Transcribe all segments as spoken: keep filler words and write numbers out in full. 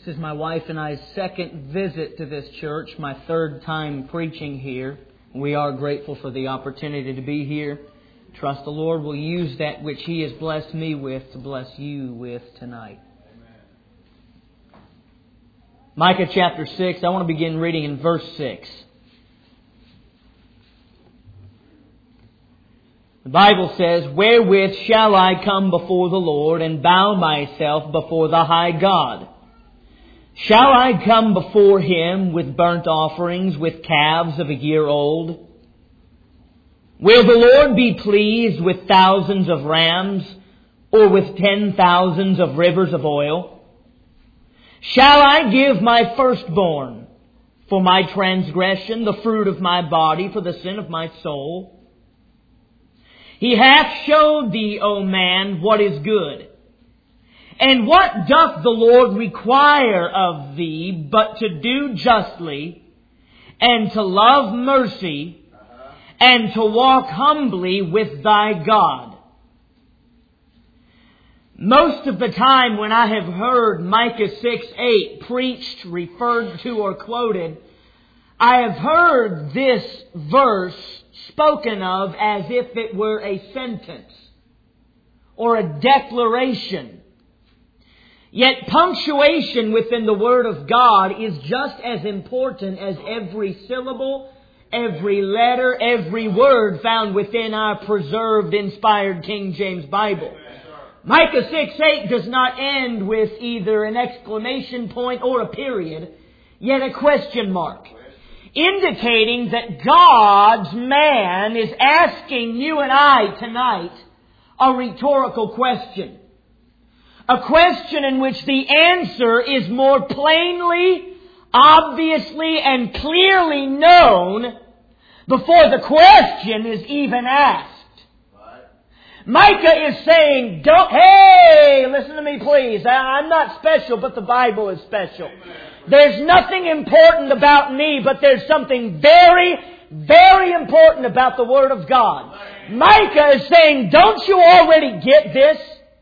This is my wife and I's second visit to this church, my third time preaching here. We are grateful for the opportunity to be here. Trust the Lord will use that which He has blessed me with to bless you with tonight. Amen. Micah chapter six, I want to begin reading in verse six. The Bible says, "Wherewith shall I come before the Lord and bow myself before the high God? Shall I come before Him with burnt offerings, with calves of a year old? Will the Lord be pleased with thousands of rams, or with ten thousands of rivers of oil? Shall I give my firstborn for my transgression, the fruit of my body for the sin of my soul? He hath showed thee, O man, what is good. And what doth the Lord require of thee but to do justly, and to love mercy, and to walk humbly with thy God?" Most of the time when I have heard Micah six eight preached, referred to, or quoted, I have heard this verse spoken of as if it were a sentence or a declaration. Yet punctuation within the Word of God is just as important as every syllable, every letter, every word found within our preserved, inspired King James Bible. Micah six eight does not end with either an exclamation point or a period, yet a question mark, indicating that God's man is asking you and I tonight a rhetorical question. A question in which the answer is more plainly, obviously, and clearly known before the question is even asked. Micah is saying, don't, hey, listen to me please. I'm not special, but the Bible is special. There's nothing important about me, but there's something very, very important about the Word of God. Micah is saying, don't you already get this?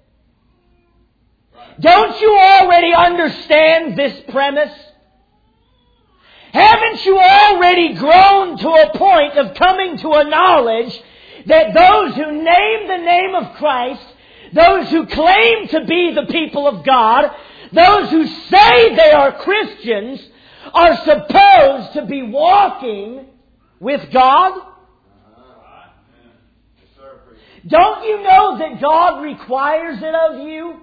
Don't you already understand this premise? Haven't you already grown to a point of coming to a knowledge that those who name the name of Christ, those who claim to be the people of God, those who say they are Christians, are supposed to be walking with God? Don't you know that God requires it of you?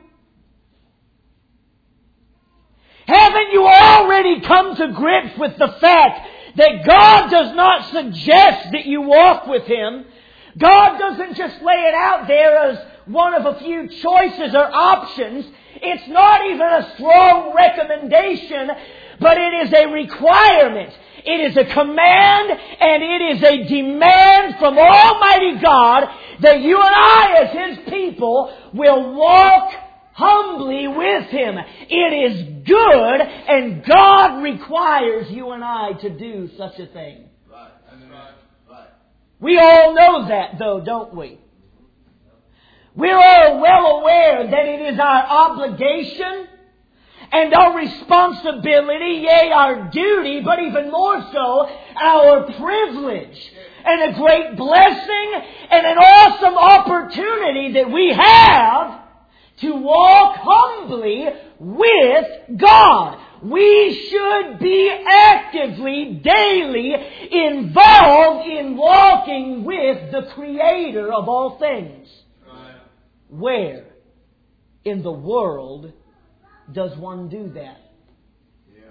Haven't you already come to grips with the fact that God does not suggest that you walk with Him? God doesn't just lay it out there as one of a few choices or options. It's not even a strong recommendation, but it is a requirement. It is a command and it is a demand from Almighty God that you and I as His people will walk humbly with Him. It is good, and God requires you and I to do such a thing. Right. Right. Right. We all know that, though, don't we? We're all well aware that it is our obligation and our responsibility, yea, our duty, but even more so, our privilege and a great blessing and an awesome opportunity that we have to walk humbly with God. We should be actively, daily involved in walking with the Creator of all things. Right. Where in the world does one do that? Yeah.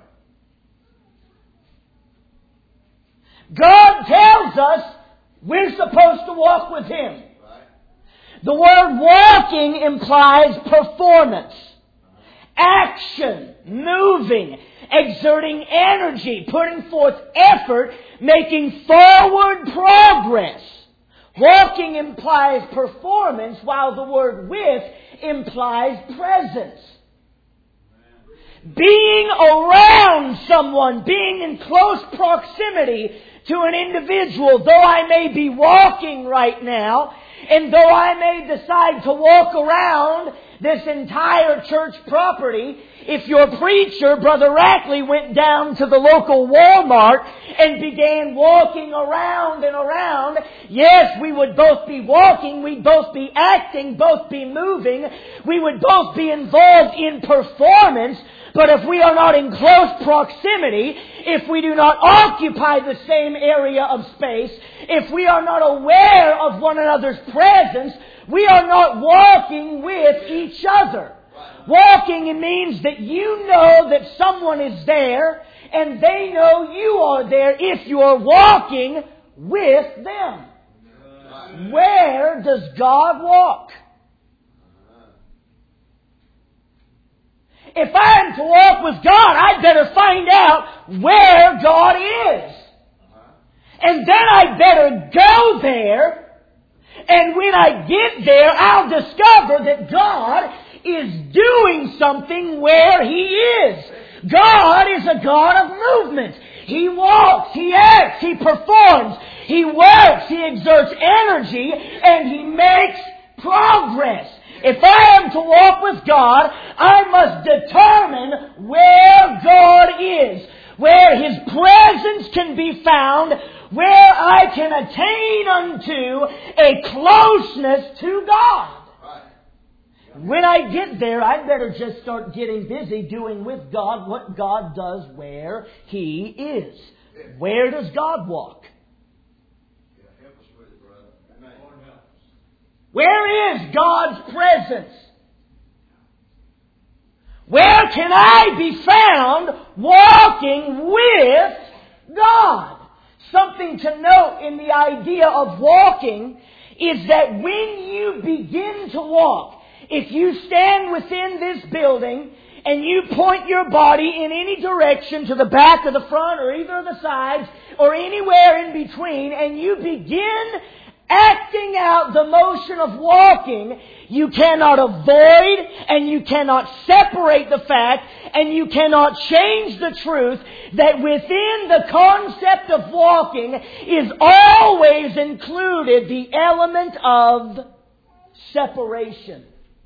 God tells us we're supposed to walk with Him. The word walking implies performance, action, moving, exerting energy, putting forth effort, making forward progress. Walking implies performance, while the word with implies presence. Being around someone, being in close proximity to an individual, though I may be walking right now, and though I may decide to walk around this entire church property if your preacher, Brother Rackley, went down to the local Walmart and began walking around and around. Yes, we would both be walking, we'd both be acting, both be moving, we would both be involved in performance. But if we are not in close proximity, if we do not occupy the same area of space, if we are not aware of one another's presence, we are not walking with each other. Walking means that you know that someone is there and they know you are there if you are walking with them. Where does God walk? If I am to walk with God, I'd better find out where God is. And then I'd better go there. And when I get there, I'll discover that God is doing something where He is. God is a God of movement. He walks, He acts, He performs, He works, He exerts energy, and He makes progress. If I am to walk with God, I must determine where God is, where His presence can be found, where I can attain unto a closeness to God. When I get there, I'd better just start getting busy doing with God what God does where He is. Where does God walk? Where is God's presence? Where can I be found walking with God? Something to note in the idea of walking is that when you begin to walk, if you stand within this building and you point your body in any direction to the back or the front or either of the sides or anywhere in between and you begin acting out the motion of walking, you cannot avoid and you cannot separate the fact and you cannot change the truth that within the concept of walking is always included the element of separation.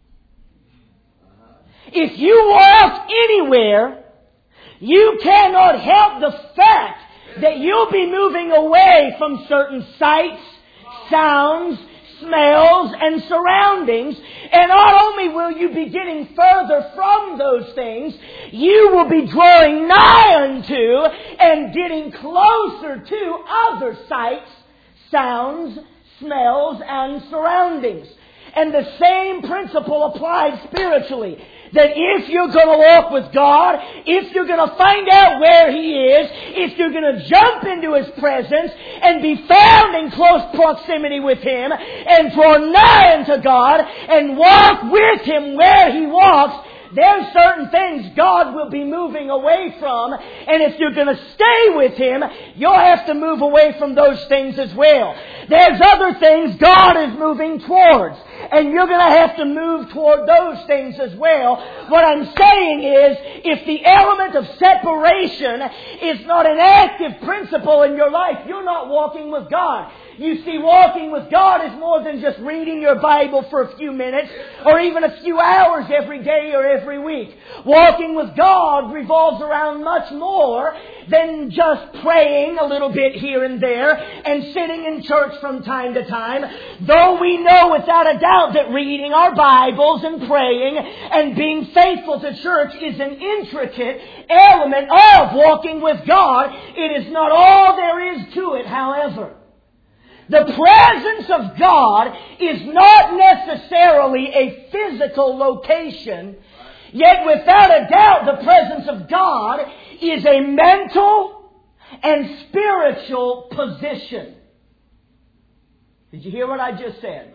If you walk anywhere, you cannot help the fact that you'll be moving away from certain sights, sounds, smells, and surroundings. And not only will you be getting further from those things, you will be drawing nigh unto and getting closer to other sights, sounds, smells, and surroundings. And the same principle applies spiritually. That if you're going to walk with God, if you're going to find out where He is, if you're going to jump into His presence and be found in close proximity with Him and draw nigh unto God and walk with Him where He walks, there's certain things God will be moving away from. And if you're going to stay with Him, you'll have to move away from those things as well. There's other things God is moving towards. And you're going to have to move toward those things as well. What I'm saying is, if the element of separation is not an active principle in your life, you're not walking with God. You see, walking with God is more than just reading your Bible for a few minutes or even a few hours every day or every week. Walking with God revolves around much more than just praying a little bit here and there and sitting in church from time to time. Though we know without a doubt that reading our Bibles and praying and being faithful to church is an intricate element of walking with God, it is not all there is to it, however. The presence of God is not necessarily a physical location, yet without a doubt the presence of God is a mental and spiritual position. Did you hear what I just said?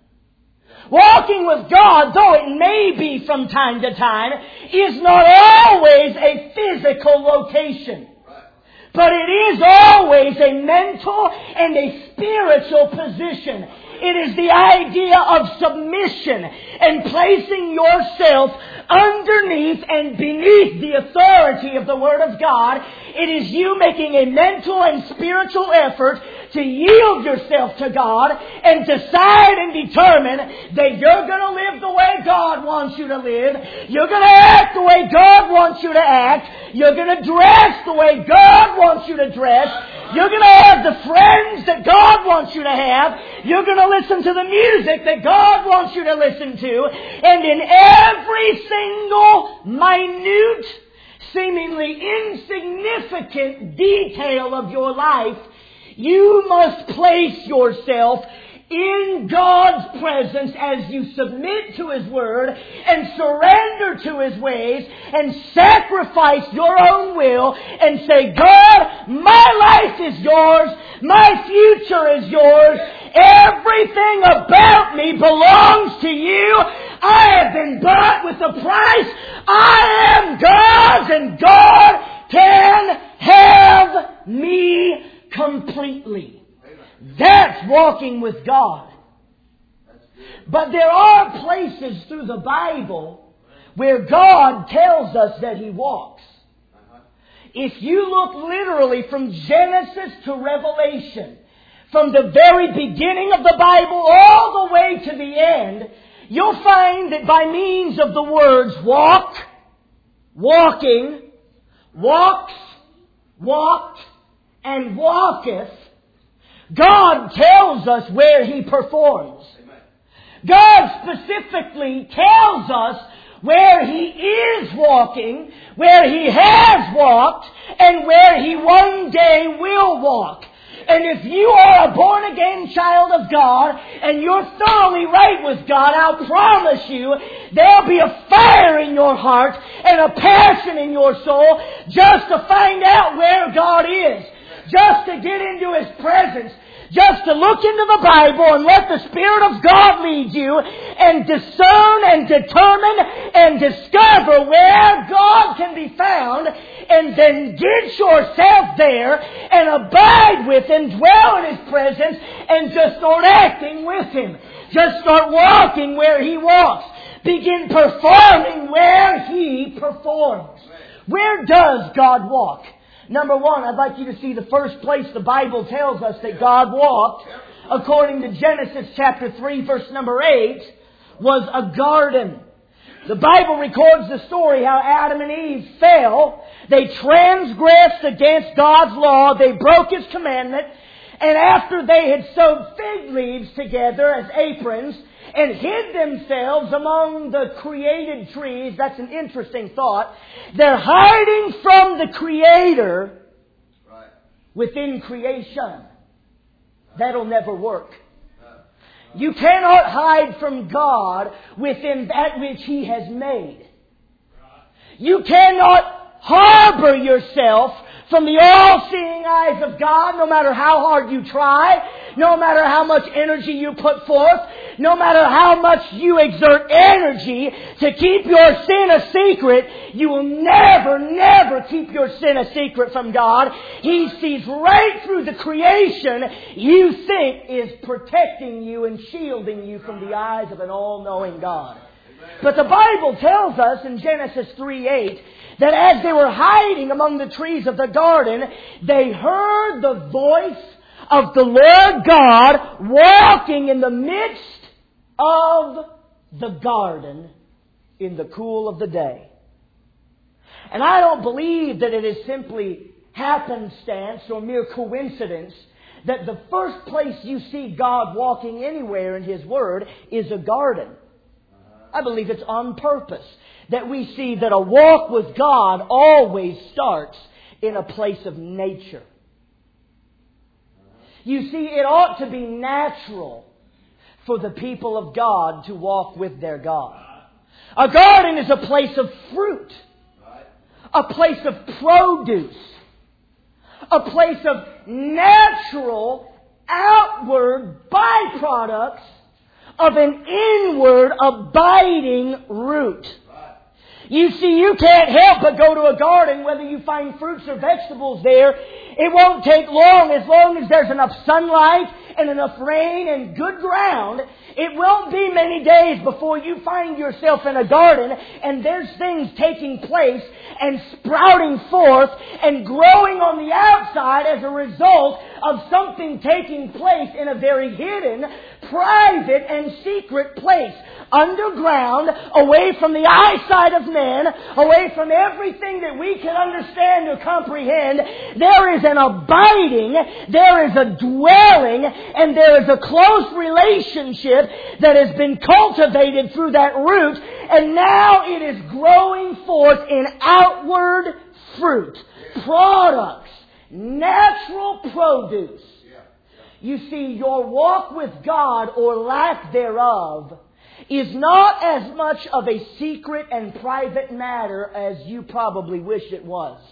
Walking with God, though it may be from time to time, is not always a physical location. But it is always a mental and a spiritual position. It is the idea of submission and placing yourself underneath and beneath the authority of the Word of God. It is you making a mental and spiritual effort to yield yourself to God and decide and determine that you're going to live the way God wants you to live. You're going to act the way God wants you to act. You're going to dress the way God wants you to dress. You're going to have the friends that God wants you to have. You're going to listen to the music that God wants you to listen to. And in every single minute, seemingly insignificant detail of your life, you must place yourself in God's presence as you submit to His Word and surrender to His ways and sacrifice your own will and say, God, my life is yours, my future is yours, everything about me belongs to you. I have been bought with a price. I am God's, and God can have me completely. That's walking with God. But there are places through the Bible where God tells us that He walks. If you look literally from Genesis to Revelation, from the very beginning of the Bible all the way to the end, you'll find that by means of the words walk, walking, walks, walked, and walketh, God tells us where He performs. God specifically tells us where He is walking, where He has walked, and where He one day will walk. And if you are a born-again child of God and you're thoroughly right with God, I'll promise you there'll be a fire in your heart and a passion in your soul just to find out where God is, just to get into His presence, just to look into the Bible and let the Spirit of God lead you and discern and determine and discover where God can be found, and then get yourself there and abide with Him, dwell in His presence, and just start acting with Him. Just start walking where He walks. Begin performing where He performs. Where does God walk? Number one, I'd like you to see the first place the Bible tells us that God walked, according to Genesis chapter three, verse number eight, was a garden. The Bible records the story how Adam and Eve fell. They transgressed against God's law. They broke His commandment. And after they had sewed fig leaves together as aprons and hid themselves among the created trees, that's an interesting thought, they're hiding from the Creator within creation. That'll never work. You cannot hide from God within that which He has made. You cannot harbor yourself from the all-seeing eyes of God, no matter how hard you try, no matter how much energy you put forth, no matter how much you exert energy to keep your sin a secret. You will never, never keep your sin a secret from God. He sees right through the creation you think is protecting you and shielding you from the eyes of an all-knowing God. But the Bible tells us in Genesis three eight that as they were hiding among the trees of the garden, they heard the voice of the Lord God walking in the midst of the garden in the cool of the day. And I don't believe that it is simply happenstance or mere coincidence that the first place you see God walking anywhere in His Word is a garden. I believe it's on purpose that we see that a walk with God always starts in a place of nature. You see, it ought to be natural for the people of God to walk with their God. A garden is a place of fruit, a place of produce, a place of natural, outward byproducts of an inward, abiding root. You see, you can't help but go to a garden, whether you find fruits or vegetables there. It won't take long, as long as there's enough sunlight and enough rain and good ground. It won't be many days before you find yourself in a garden and there's things taking place and sprouting forth and growing on the outside as a result of something taking place in a very hidden, private, and secret place. Underground, away from the eyesight of men, away from everything that we can understand or comprehend, there is an abiding, there is a dwelling, and there is a close relationship that has been cultivated through that root, and now it is growing forth in outward fruit, products, natural produce. You see, your walk with God, or lack thereof, is not as much of a secret and private matter as you probably wish it was.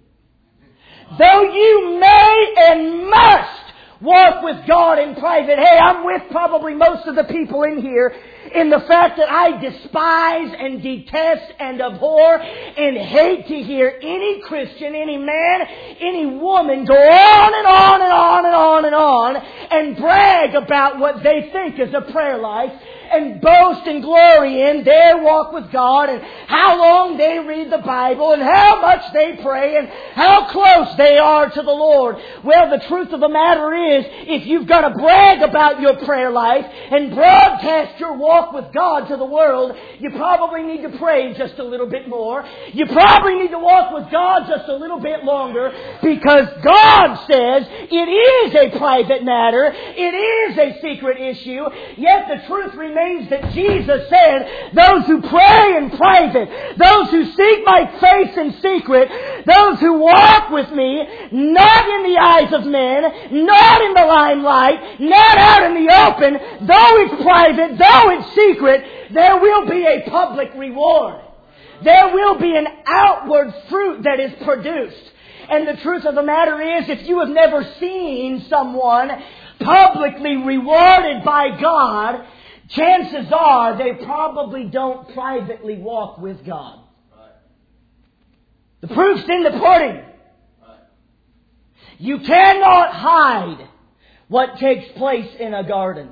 Though you may and must walk with God in private. Hey, I'm with probably most of the people in here in the fact that I despise and detest and abhor and hate to hear any Christian, any man, any woman go on and on and on and on and on and brag about what they think is a prayer life and boast and glory in their walk with God and how long they read the Bible and how much they pray and how close they are to the Lord. Well, the truth of the matter is, if you've got to brag about your prayer life and broadcast your walk with God to the world, you probably need to pray just a little bit more. You probably need to walk with God just a little bit longer, because God says it is a private matter. It is a secret issue. Yet the truth remains that Jesus said, those who pray in private, those who seek my face in secret, those who walk with me, not in the eyes of men, not in the limelight, not out in the open, though it's private, though it's secret, there will be a public reward. There will be an outward fruit that is produced. And the truth of the matter is, if you have never seen someone publicly rewarded by God, chances are they probably don't privately walk with God. The proof's in the pudding. You cannot hide what takes place in a garden.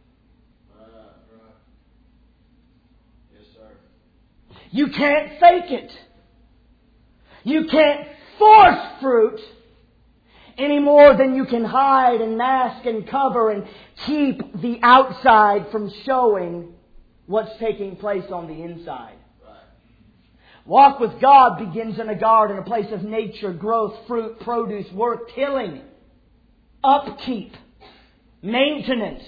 You can't fake it. You can't force fruit any more than you can hide and mask and cover and keep the outside from showing what's taking place on the inside. Walk with God begins in a garden, a place of nature, growth, fruit, produce, work, tilling, upkeep, maintenance,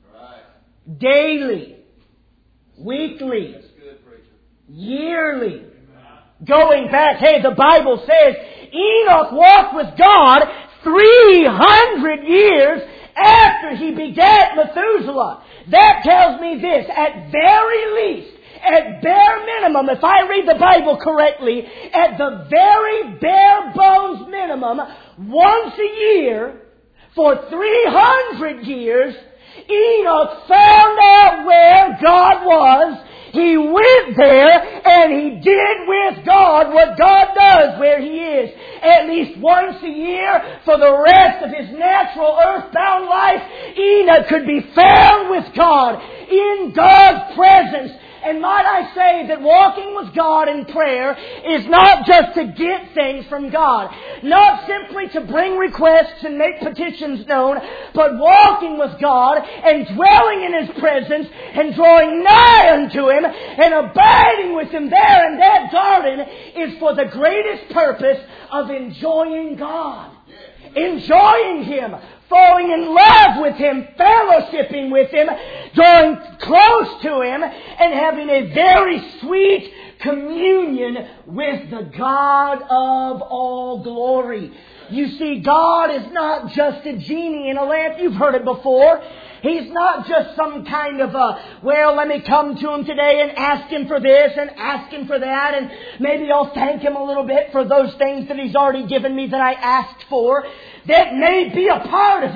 daily, weekly, yearly, going back. Hey, the Bible says Enoch walked with God three hundred years after he begat Methuselah. That tells me this, at very least, at bare minimum, if I read the Bible correctly, at the very bare bones minimum, once a year, for three hundred years, Enoch found out where God was. He went there and he did with God what God does where He is. At least once a year for the rest of his natural earthbound life, Enoch could be found with God, in God's presence. And might I say that walking with God in prayer is not just to get things from God, not simply to bring requests and make petitions known, but walking with God and dwelling in His presence and drawing nigh unto Him and abiding with Him there in that garden is for the greatest purpose of enjoying God, enjoying Him, falling in love with Him, fellowshipping with Him, drawing close to Him, and having a very sweet communion with the God of all glory. You see, God is not just a genie in a lamp. You've heard it before. He's not just some kind of a, well, let me come to Him today and ask Him for this and ask Him for that, and maybe I'll thank Him a little bit for those things that He's already given me that I asked for. That may be a part of it,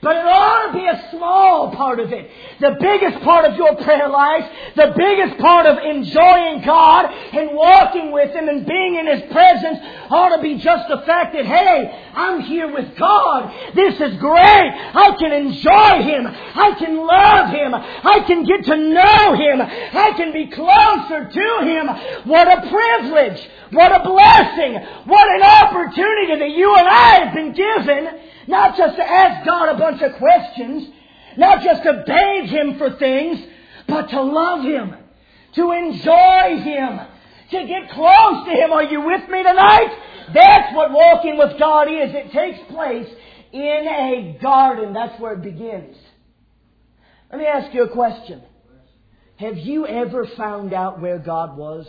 But it ought to be a small part of it. The biggest part of your prayer life, the biggest part of enjoying God and walking with Him and being in His presence ought to be just the fact that, hey, I'm here with God. This is great. I can enjoy Him. I can love Him. I can get to know Him. I can be closer to Him. What a privilege. What a blessing. What an opportunity that you and I have been given. Not just to ask God a bunch of questions, not just to beg Him for things, but to love Him, to enjoy Him, to get close to Him. Are you with me tonight? That's what walking with God is. It takes place in a garden. That's where it begins. Let me ask you a question. Have you ever found out where God was?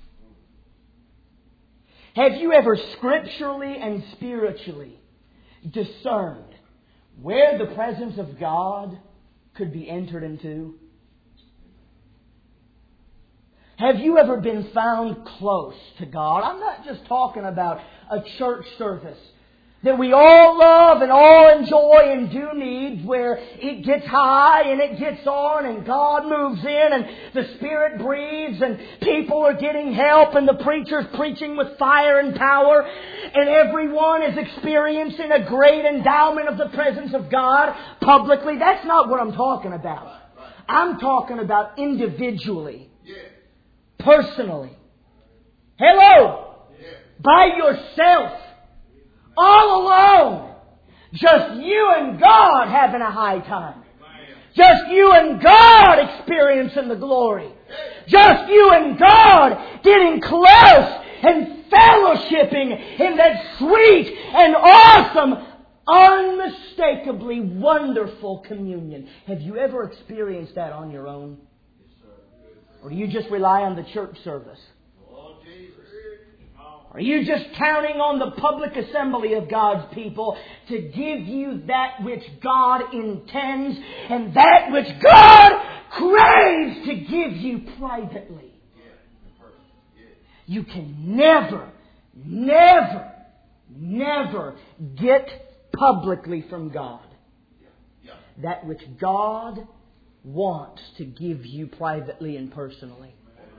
Have you ever scripturally and spiritually discerned where the presence of God could be entered into? Have you ever been found close to God? I'm not just talking about a church service that we all love and all enjoy and do need, where it gets high and it gets on and God moves in and the Spirit breathes and people are getting help and the preacher's preaching with fire and power and everyone is experiencing a great endowment of the presence of God publicly. That's not what I'm talking about. I'm talking about individually, personally. Hello! By yourself. All alone. Just you and God having a high time. Just you and God experiencing the glory. Just you and God getting close and fellowshipping in that sweet and awesome, unmistakably wonderful communion. Have you ever experienced that on your own? Or do you just rely on the church service? Are you just counting on the public assembly of God's people to give you that which God intends and that which God craves to give you privately? You can never, never, never get publicly from God that which God wants to give you privately and personally.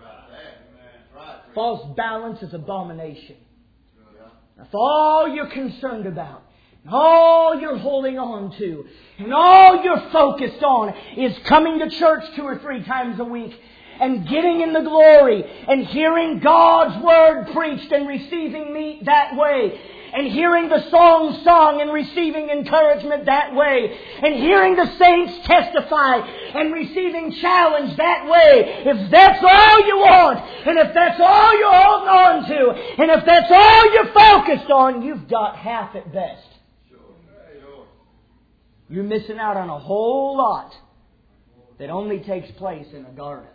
False balance is abomination. If all you're concerned about, and all you're holding on to, and all you're focused on is coming to church two or three times a week, and getting in the glory, and hearing God's Word preached and receiving meat that way, and hearing the song sung and receiving encouragement that way, and hearing the saints testify and receiving challenge that way, if that's all you want, and if that's all you're holding on to, and if that's all you're focused on, you've got half at best. You're missing out on a whole lot that only takes place in a garden.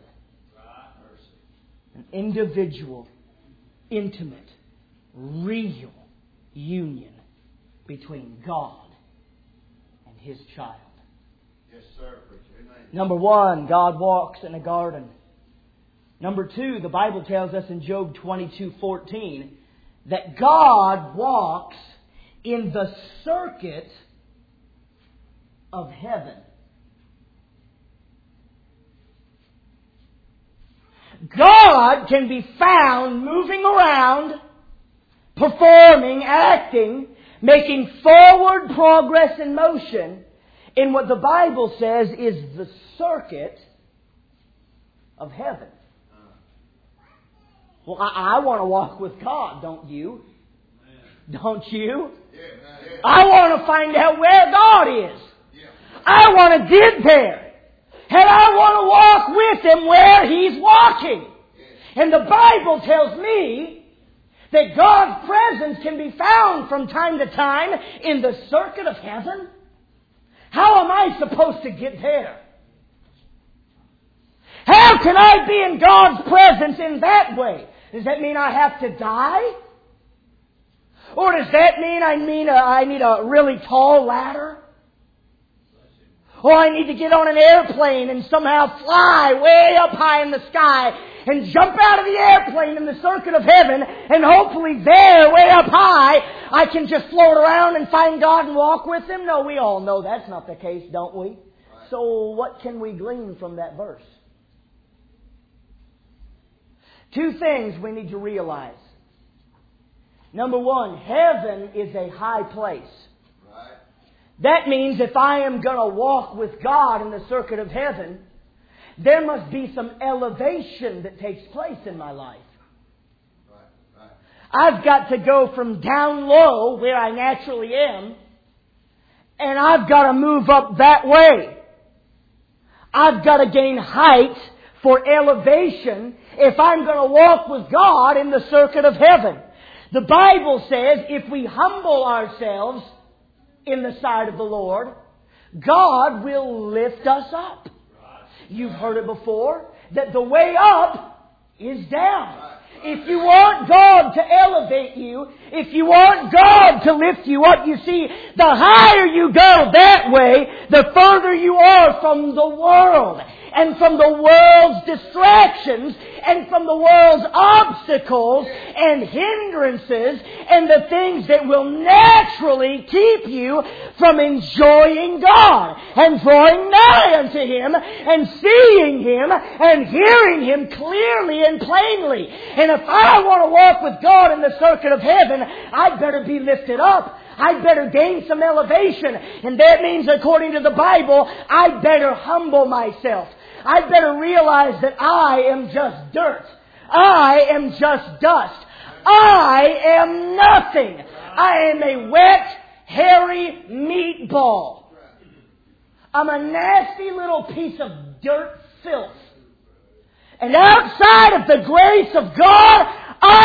An individual, intimate, real union between God and His child. Yes, sir. Amen. Number one, God walks in a garden. Number two, the Bible tells us in Job twenty-two fourteen that God walks in the circuit of heaven. God can be found moving around, performing, acting, making forward progress and motion in what the Bible says is the circuit of heaven. Well, I, I want to walk with God, don't you? Don't you? I want to find out where God is. I want to get there. And I want to walk with Him where He's walking. And the Bible tells me that God's presence can be found from time to time in the circuit of heaven. How am I supposed to get there? How can I be in God's presence in that way? Does that mean I have to die? Or does that mean I mean a, I need a really tall ladder? Or I need to get on an airplane and somehow fly way up high in the sky and jump out of the airplane in the circuit of heaven, and hopefully there, way up high, I can just float around and find God and walk with Him? No, we all know that's not the case, don't we? So what can we glean from that verse? Two things we need to realize. Number one, heaven is a high place. Right. That means if I am going to walk with God in the circuit of heaven, there must be some elevation that takes place in my life. Right. Right. I've got to go from down low, where I naturally am, and I've got to move up that way. I've got to gain height for elevation if I'm going to walk with God in the circuit of heaven. The Bible says if we humble ourselves in the sight of the Lord, God will lift us up. You've heard it before, that the way up is down. If you want God to elevate you, if you want God to lift you up, you see, the higher you go that way, the further you are from the world, and from the world's distractions, and from the world's obstacles and hindrances, and the things that will naturally keep you from enjoying God, and drawing nigh unto Him, and seeing Him, and hearing Him clearly and plainly. And if I want to walk with God in the circuit of heaven, I'd better be lifted up. I'd better gain some elevation. And that means, according to the Bible, I'd better humble myself. I'd better realize that I am just dirt. I am just dust. I am nothing. I am a wet, hairy meatball. I'm a nasty little piece of dirt filth. And outside of the grace of God,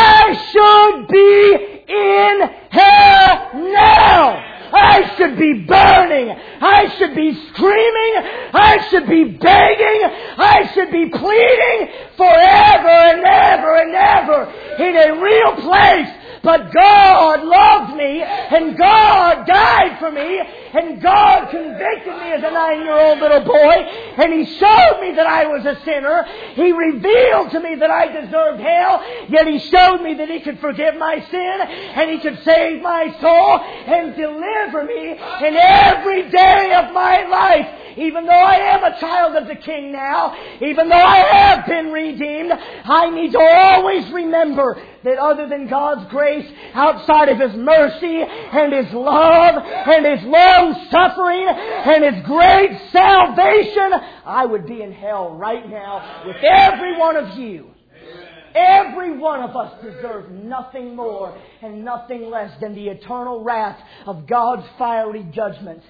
I should be in hell now. I should be burning. I should be screaming. I should be begging. I should be pleading forever and ever and ever in a real place. But God loved me, and God died for me, and God convicted me as a nine-year-old little boy, and He showed me that I was a sinner. He revealed to me that I deserved hell, yet He showed me that He could forgive my sin, and He could save my soul, and deliver me in every day of my life. Even though I am a child of the King now, even though I have been redeemed, I need to always remember that other than God's grace, outside of His mercy and His love and His long suffering and His great salvation, I would be in hell right now with every one of you. Every one of us deserve nothing more and nothing less than the eternal wrath of God's fiery judgment.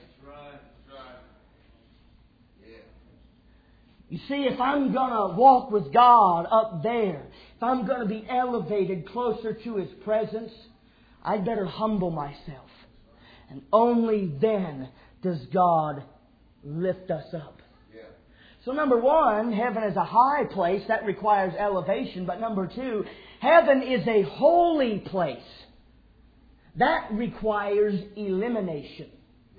You see, if I'm going to walk with God up there, if I'm going to be elevated closer to His presence, I'd better humble myself. And only then does God lift us up. Yeah. So number one, heaven is a high place. That requires elevation. But number two, heaven is a holy place. That requires elimination.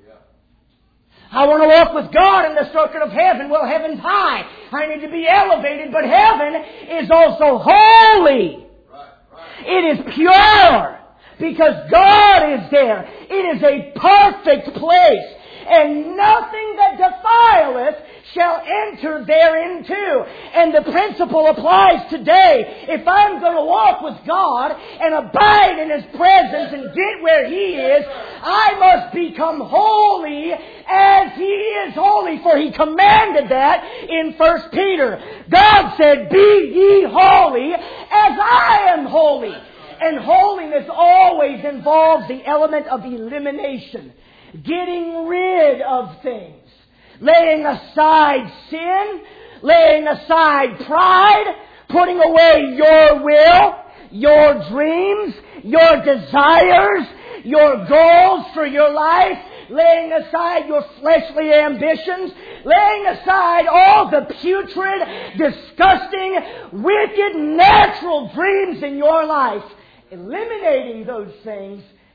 I want to walk with God in the circuit of heaven. Well, heaven's high. I need to be elevated. But heaven is also holy. Right, right. It is pure. Because God is there. It is a perfect place. And nothing that defileth shall enter therein too. And the principle applies today. If I'm going to walk with God and abide in His presence and get where He is, I must become holy as He is holy. For He commanded that in First Peter. God said, "Be ye holy as I am holy." And holiness always involves the element of elimination. Getting rid of things. Laying aside sin. Laying aside pride. Putting away your will. Your dreams. Your desires. Your goals for your life. Laying aside your fleshly ambitions. Laying aside all the putrid, disgusting, wicked, natural dreams in your life. Eliminating those things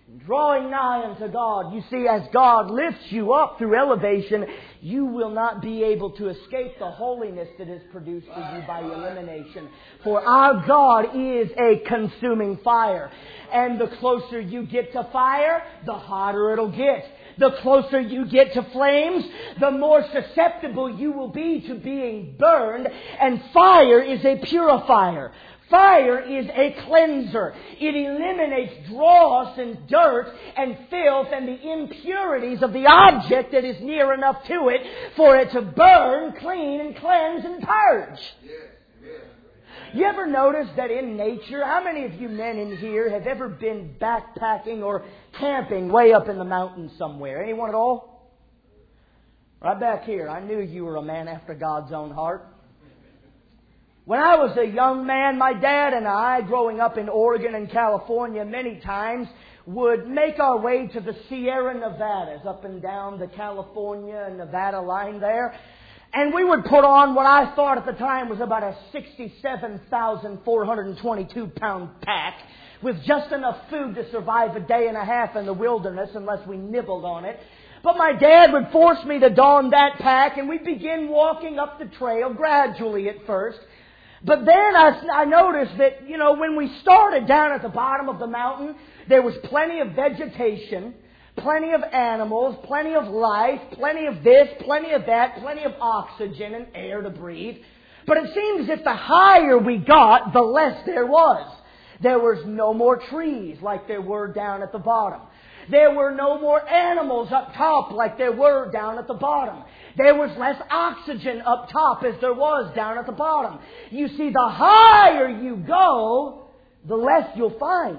Drawing nigh unto God. You see, as God lifts you up through elevation, you will not be able to escape the holiness that is produced for you by elimination. For our God is a consuming fire. And the closer you get to fire, the hotter it'll get. The closer you get to flames, the more susceptible you will be to being burned. And fire is a purifier. Fire is a cleanser. It eliminates dross and dirt and filth and the impurities of the object that is near enough to it for it to burn, clean, and cleanse and purge. You ever notice that in nature, how many of you men in here have ever been backpacking or camping way up in the mountains somewhere? Anyone at all? Right back here. I knew you were a man after God's own heart. When I was a young man, my dad and I, growing up in Oregon and California, many times would make our way to the Sierra Nevadas, up and down the California and Nevada line there. And we would put on what I thought at the time was about a sixty-seven thousand four hundred twenty-two pound pack with just enough food to survive a day and a half in the wilderness unless we nibbled on it. But my dad would force me to don that pack, and we'd begin walking up the trail gradually at first. But then I, I noticed that, you know, when we started down at the bottom of the mountain, there was plenty of vegetation, plenty of animals, plenty of life, plenty of this, plenty of that, plenty of oxygen and air to breathe. But it seemed as if the higher we got, the less there was. There was no more trees like there were down at the bottom. There were no more animals up top like there were down at the bottom. There was less oxygen up top as there was down at the bottom. You see, the higher you go, the less you'll find.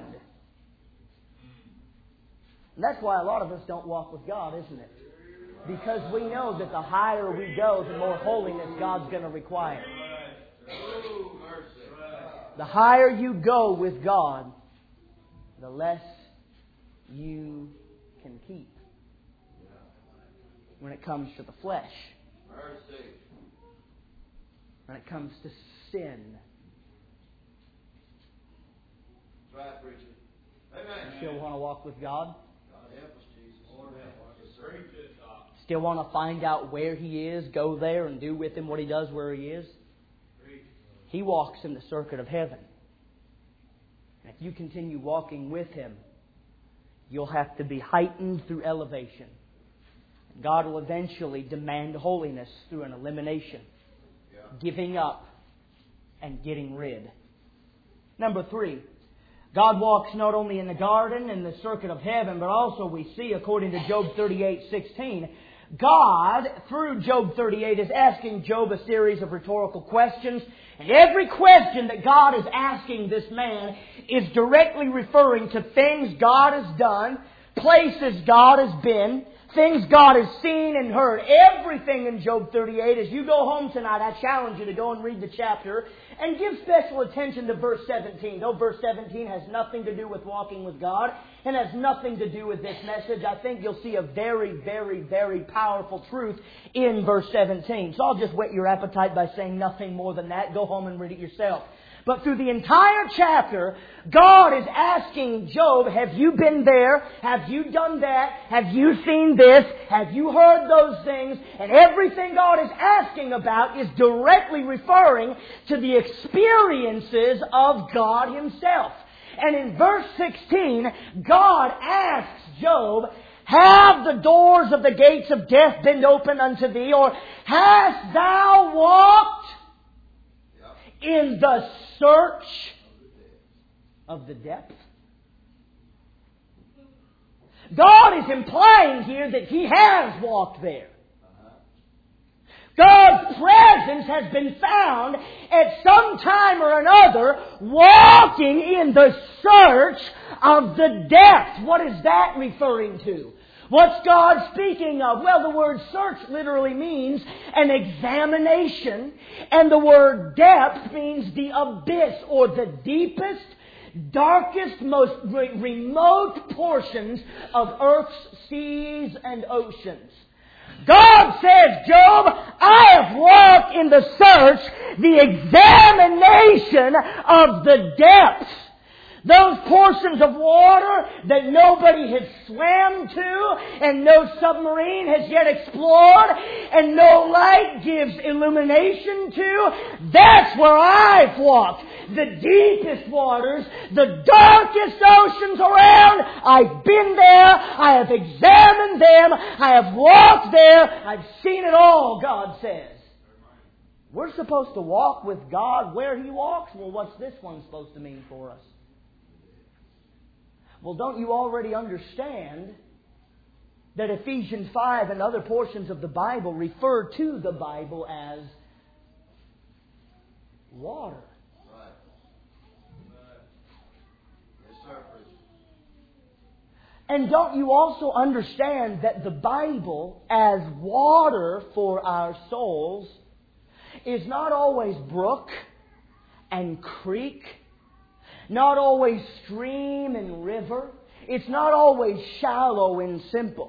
And that's why a lot of us don't walk with God, isn't it? Because we know that the higher we go, the more holiness God's going to require. The higher you go with God, the less you can keep when it comes to the flesh. When it comes to sin. Right, preacher. You still want to walk with God? God help us, Jesus. Lord help us. Still want to find out where He is, go there and do with Him what He does where He is? He walks in the circuit of heaven. And if you continue walking with Him, you'll have to be heightened through elevation. God will eventually demand holiness through an elimination, Yeah. giving up, and getting rid. Number three, God walks not only in the garden and the circuit of heaven, but also we see, according to Job thirty-eight sixteen, God, through Job thirty-eight, is asking Job a series of rhetorical questions. And every question that God is asking this man is directly referring to things God has done, places God has been, things God has seen and heard. Everything in Job thirty-eight. As you go home tonight, I challenge you to go and read the chapter and give special attention to verse seventeen. Though verse seventeen has nothing to do with walking with God and has nothing to do with this message, I think you'll see a very, very, very powerful truth in verse seventeen. So I'll just whet your appetite by saying nothing more than that. Go home and read it yourself. But through the entire chapter, God is asking Job, have you been there? Have you done that? Have you seen this? Have you heard those things? And everything God is asking about is directly referring to the experiences of God Himself. And in verse sixteen, God asks Job, have the doors of the gates of death been opened unto thee? Or hast thou walked in the search of the depth? God is implying here that He has walked there. God's presence has been found at some time or another walking in the search of the depth. What is that referring to? What's God speaking of? Well, the word search literally means an examination. And the word depth means the abyss or the deepest, darkest, most re- remote portions of earth's seas and oceans. God says, Job, I have walked in the search, the examination of the depths. Those portions of water that nobody has swam to and no submarine has yet explored and no light gives illumination to, that's where I've walked. The deepest waters, the darkest oceans around, I've been there, I have examined them, I have walked there, I've seen it all, God says. We're supposed to walk with God where He walks. Well, what's this one supposed to mean for us? Well, don't you already understand that Ephesians five and other portions of the Bible refer to the Bible as water? Right. Yes, sir. And don't you also understand that the Bible as water for our souls is not always brook and creek, not always stream and river. It's not always shallow and simple.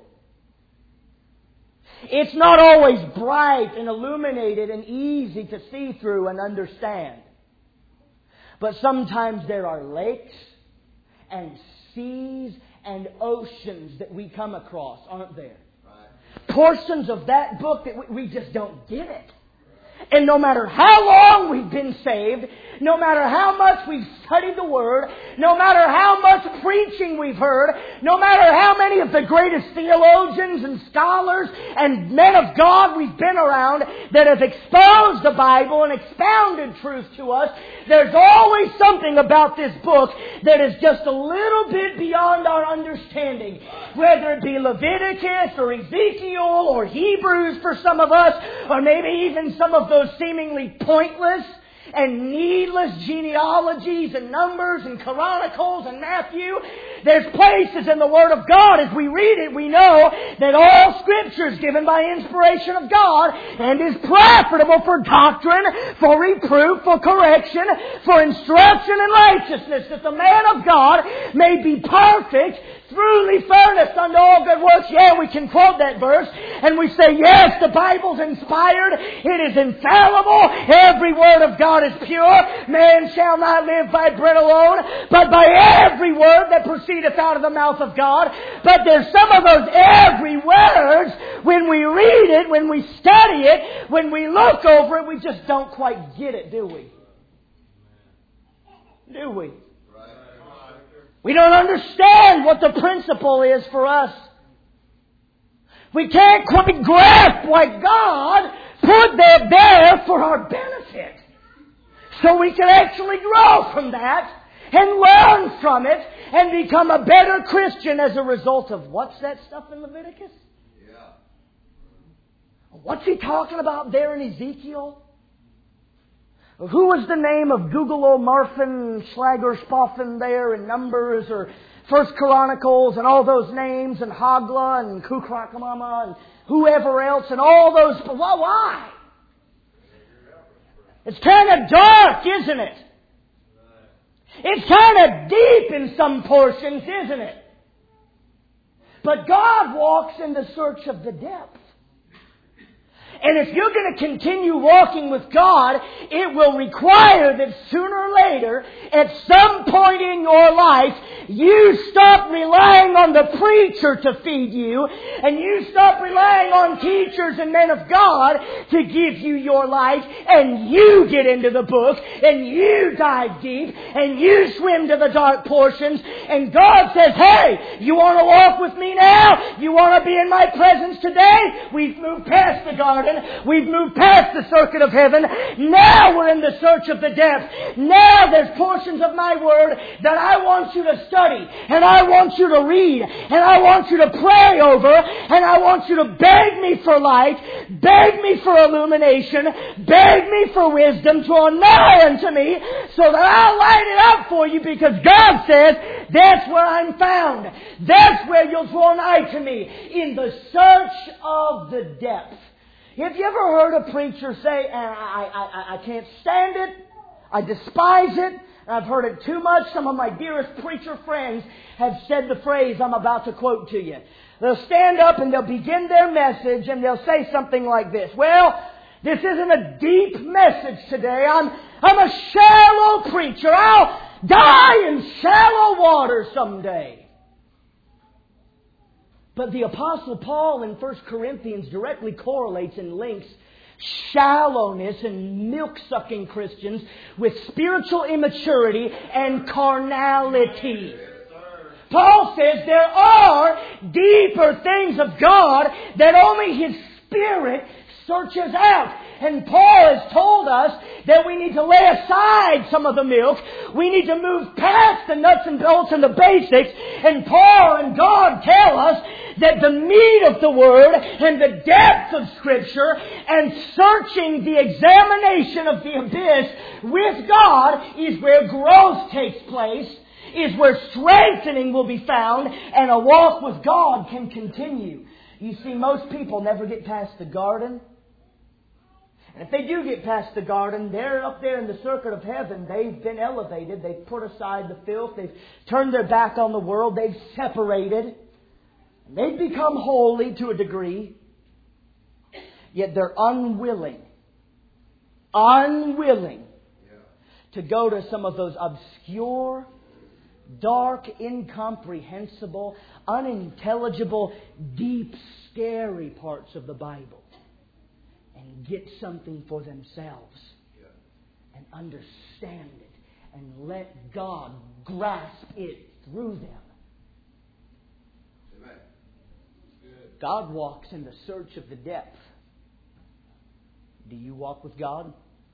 It's not always bright and illuminated and easy to see through and understand. But sometimes there are lakes and seas and oceans that we come across, aren't there? Right. Portions of that book that we just don't get it. And no matter how long we've been saved, no matter how much we've studied the Word, no matter how much preaching we've heard, no matter how many of the greatest theologians and scholars and men of God we've been around that have exposed the Bible and expounded truth to us, there's always something about this book that is just a little bit beyond our understanding. Whether it be Leviticus or Ezekiel or Hebrews for some of us, or maybe even some of those seemingly pointless and needless genealogies and Numbers and Chronicles and Matthew. There's places in the Word of God, as we read it, we know that all Scripture is given by inspiration of God and is profitable for doctrine, for reproof, for correction, for instruction in righteousness, that the man of God may be perfect, truly furnished unto all good works. Yeah, we can quote that verse and we say, yes, the Bible's inspired. It is infallible. Every word of God is pure. Man shall not live by bread alone, but by every word that proceedeth out of the mouth of God. But there's some of those every words, when we read it, when we study it, when we look over it, we just don't quite get it, do we? Do we? We don't understand what the principle is for us. We can't quite grasp why God put that there for our benefit. So we can actually grow from that and learn from it and become a better Christian as a result of what's that stuff in Leviticus? Yeah. What's he talking about there in Ezekiel? Who was the name of Google Marfin, Schlager-Spoffen there in Numbers or First Chronicles and all those names and Hagla and Kukrakmama and whoever else and all those... Well, why? It's kind of dark, isn't it? It's kind of deep in some portions, isn't it? But God walks in the search of the depth. And if you're going to continue walking with God, it will require that sooner or later, at some point in your life, you stop relying on the preacher to feed you, and you stop relying on teachers and men of God to give you your life, and you get into the book, and you dive deep, and you swim to the dark portions, and God says, hey, you want to walk with me now? You want to be in my presence today? We've moved past the garden. We've moved past the circuit of heaven. Now we're in the search of the depth. Now there's portions of my Word that I want you to study, and I want you to read, and I want you to pray over, and I want you to beg me for light, beg me for illumination, beg me for wisdom, draw nigh unto me, so that I'll light it up for you, because God says that's where I'm found. That's where you'll draw nigh to me, in the search of the depth. Have you ever heard a preacher say, I, I, I, I can't stand it, I despise it, I've heard it too much? Some of my dearest preacher friends have said the phrase I'm about to quote to you. They'll stand up and they'll begin their message and they'll say something like this. Well, this isn't a deep message today. I'm, I'm a shallow preacher. I'll die in shallow water someday. But the Apostle Paul in First Corinthians directly correlates and links shallowness and milk-sucking Christians with spiritual immaturity and carnality. Paul says there are deeper things of God that only His Spirit searches out. And Paul has told us that we need to lay aside some of the milk. We need to move past the nuts and bolts and the basics. And Paul and God tell us that the meat of the Word and the depth of Scripture and searching the examination of the abyss with God is where growth takes place, is where strengthening will be found, and a walk with God can continue. You see, most people never get past the garden. And if they do get past the garden, they're up there in the circuit of heaven. They've been elevated. They've put aside the filth. They've turned their back on the world. They've separated. They've become holy to a degree. Yet they're unwilling, unwilling to go to some of those obscure, dark, incomprehensible, unintelligible, deep, scary parts of the Bible and get something for themselves and understand it and let God grasp it through them. Amen. God walks in the search of the depth. Do you walk with God?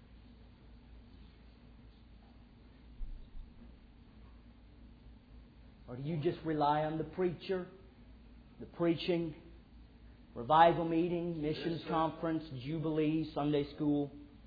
Or do you just rely on the preacher, the preaching, revival meeting, missions yes, conference, jubilee, Sunday school?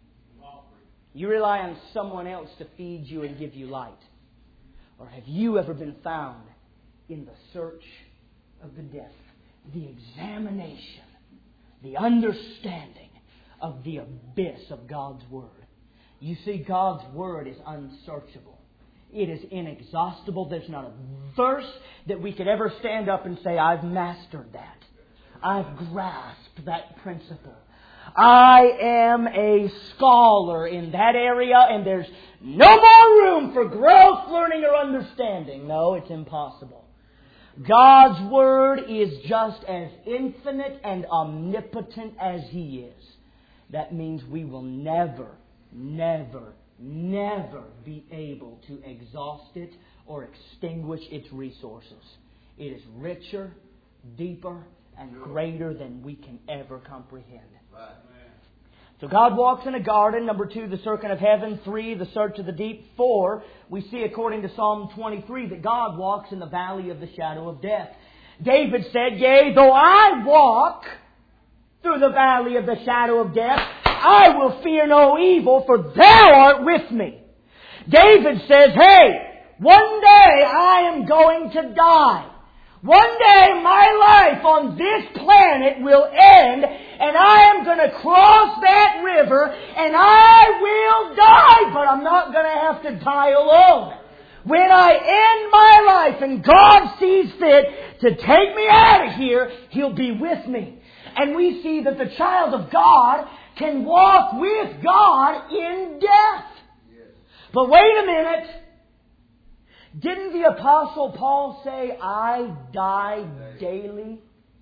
You rely on someone else to feed you and give you light. Or have you ever been found in the search of the depth, the examination, the understanding of the abyss of God's Word? You see, God's Word is unsearchable. It is inexhaustible. There's not a verse that we could ever stand up and say, I've mastered that. I've grasped that principle. I am a scholar in that area and there's no more room for growth, learning, or understanding. No, it's impossible. God's Word is just as infinite and omnipotent as He is. That means we will never, never, never be able to exhaust it or extinguish its resources. It is richer, deeper, and greater than we can ever comprehend. Right. So God walks in a garden. Number two, the circuit of heaven. Three, the search of the deep. Four, we see according to Psalm twenty-three that God walks in the valley of the shadow of death. David said, yea, though I walk through the valley of the shadow of death, I will fear no evil, for Thou art with me. David says, hey, one day I am going to die. One day my life on this planet will end, and I am going to cross that river, and I will die, but I'm not going to have to die alone. When I end my life and God sees fit to take me out of here, He'll be with me. And we see that the child of God can walk with God in death. But wait a minute. Didn't the Apostle Paul say, I die daily?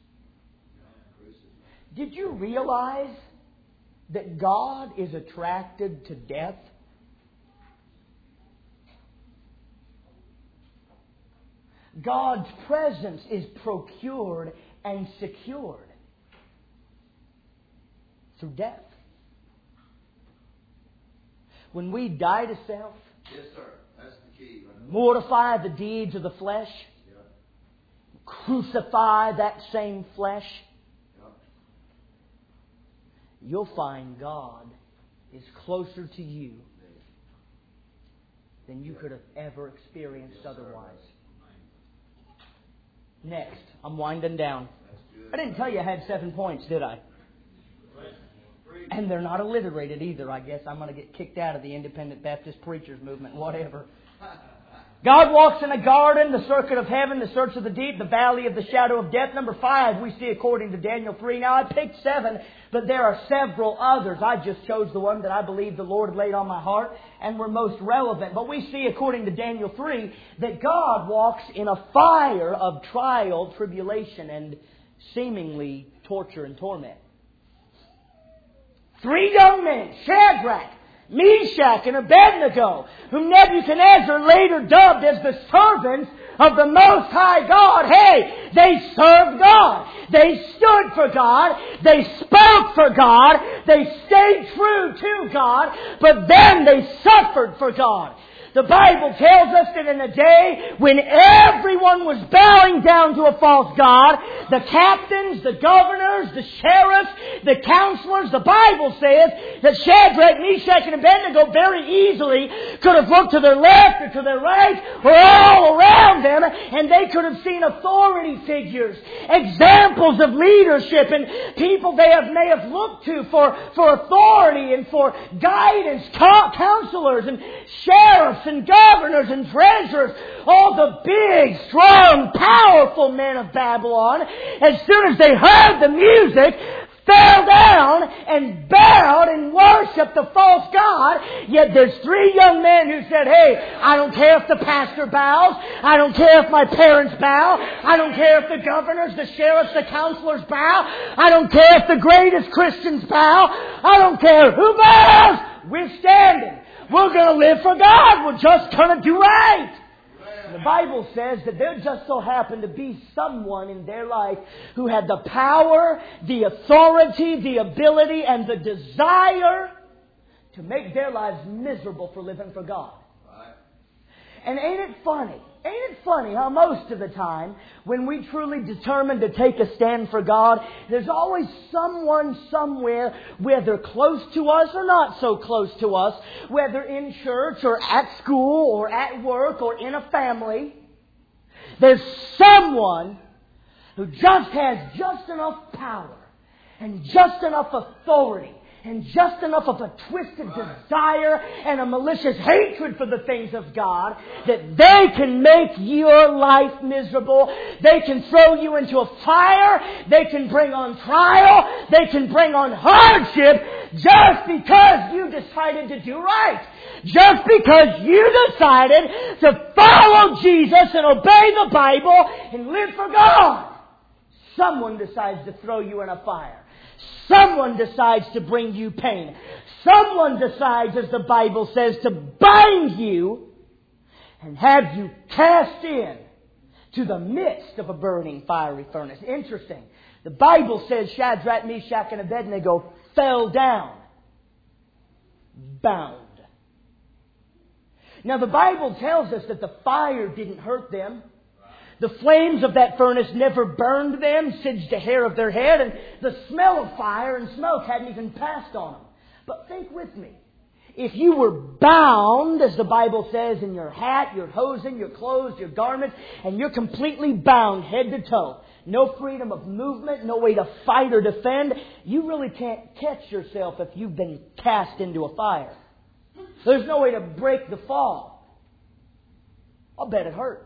Did you realize that God is attracted to death? God's presence is procured and secured through death. When we die to self, yes, sir. That's the key. Mortify the deeds of the flesh, yeah. Crucify that same flesh, yeah. You'll find God is closer to you than you could have ever experienced yes, otherwise. Next, I'm winding down. I didn't tell you I had seven points, did I? And they're not alliterated either, I guess. I'm going to get kicked out of the Independent Baptist Preachers Movement, whatever. God walks in a garden, the circuit of heaven, the search of the deep, the valley of the shadow of death. Number five, we see according to Daniel three. Now, I picked seven, but there are several others. I just chose the one that I believe the Lord had laid on my heart and were most relevant. But we see according to Daniel three that God walks in a fire of trial, tribulation, and seemingly torture and torment. Three young men, Shadrach, Meshach, and Abednego, whom Nebuchadnezzar later dubbed as the servants of the Most High God. Hey, they served God. They stood for God. They spoke for God. They stayed true to God. But then they suffered for God. The Bible tells us that in a day when everyone was bowing down to a false god, the captains, the governors, the sheriffs, the counselors, the Bible says that Shadrach, Meshach, and Abednego very easily could have looked to their left or to their right or all around them, and they could have seen authority figures, examples of leadership, and people they have, may have looked to for, for authority and for guidance, counselors and sheriffs and governors and treasurers, all the big, strong, powerful men of Babylon, as soon as they heard the music, fell down and bowed and worshipped the false god. Yet there's three young men who said, hey, I don't care if the pastor bows. I don't care if my parents bow. I don't care if the governors, the sheriffs, the counselors bow. I don't care if the greatest Christians bow. I don't care who bows. We're standing. We're going to live for God. We're just going to do right. The Bible says that there just so happened to be someone in their life who had the power, the authority, the ability, and the desire to make their lives miserable for living for God. And ain't it funny? Ain't it funny how most of the time when we truly determine to take a stand for God, there's always someone somewhere, whether close to us or not so close to us, whether in church or at school or at work or in a family, there's someone who just has just enough power and just enough authority and just enough of a twisted desire and a malicious hatred for the things of God that they can make your life miserable. They can throw you into a fire. They can bring on trial. They can bring on hardship just because you decided to do right. Just because you decided to follow Jesus and obey the Bible and live for God. Someone decides to throw you in a fire. Someone decides to bring you pain. Someone decides, as the Bible says, to bind you and have you cast in to the midst of a burning fiery furnace. Interesting. The Bible says Shadrach, Meshach, and Abednego fell down, bound. Now the Bible tells us that the fire didn't hurt them. The flames of that furnace never burned them, singed the hair of their head, and the smell of fire and smoke hadn't even passed on them. But think with me. If you were bound, as the Bible says, in your hat, your hosen, your clothes, your garments, and you're completely bound head to toe, no freedom of movement, no way to fight or defend, you really can't catch yourself if you've been cast into a fire. There's no way to break the fall. I'll bet it hurt.